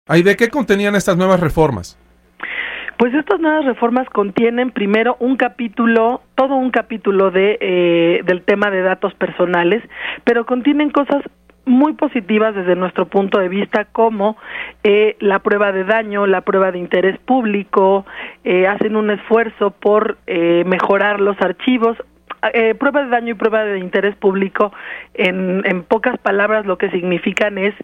¿De qué contenían estas nuevas reformas? Pues estas nuevas reformas contienen primero todo un capítulo del tema de datos personales, pero contienen cosas muy positivas desde nuestro punto de vista, como la prueba de daño, la prueba de interés público, hacen un esfuerzo por mejorar los archivos. Prueba de daño y prueba de interés público, en pocas palabras, lo que significan es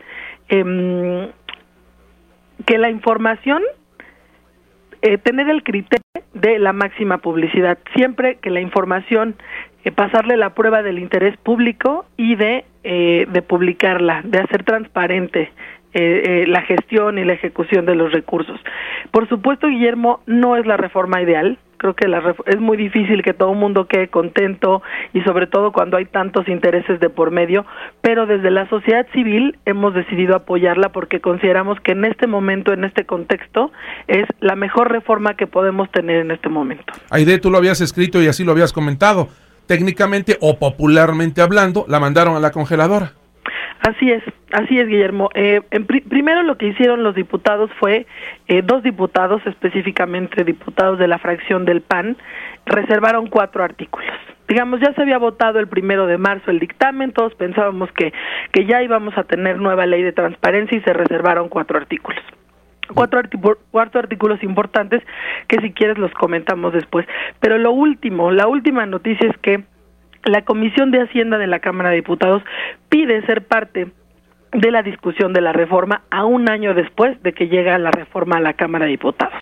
que la información, tener el criterio de la máxima publicidad, siempre que la información, pasarle la prueba del interés público y de publicarla, de hacer transparente la gestión y la ejecución de los recursos. Por supuesto, Guillermo, no es la reforma ideal. Creo que es muy difícil que todo el mundo quede contento, y sobre todo cuando hay tantos intereses de por medio, pero desde la sociedad civil hemos decidido apoyarla porque consideramos que en este momento, en este contexto, es la mejor reforma que podemos tener en este momento. Aide, tú lo habías escrito y así lo habías comentado. Técnicamente o popularmente hablando, la mandaron a la congeladora. Así es, Guillermo. Primero lo que hicieron los diputados fue, 2 diputados, específicamente diputados de la fracción del PAN, reservaron 4 artículos. Digamos, ya se había votado el 1 de marzo el dictamen, todos pensábamos que ya íbamos a tener nueva ley de transparencia, y se reservaron 4 artículos. Cuatro artículos importantes que, si quieres, los comentamos después. Pero la última noticia es que la Comisión de Hacienda de la Cámara de Diputados pide ser parte de la discusión de la reforma a un año después de que llega la reforma a la Cámara de Diputados.